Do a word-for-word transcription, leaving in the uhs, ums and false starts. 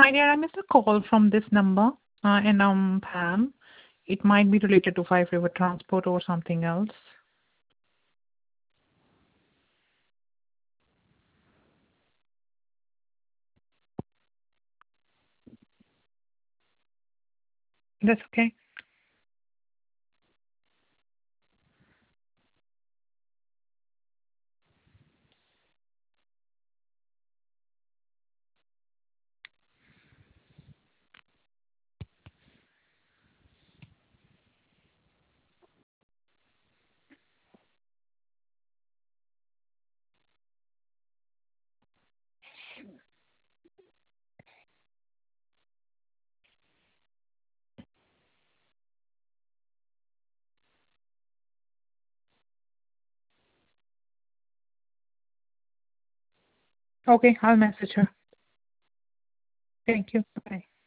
Hi there. I missed a call from this number, uh, and I'm Pam. It might be related to Five River Transport or something else. That's okay. Okay, I'll message her. Thank you. Bye.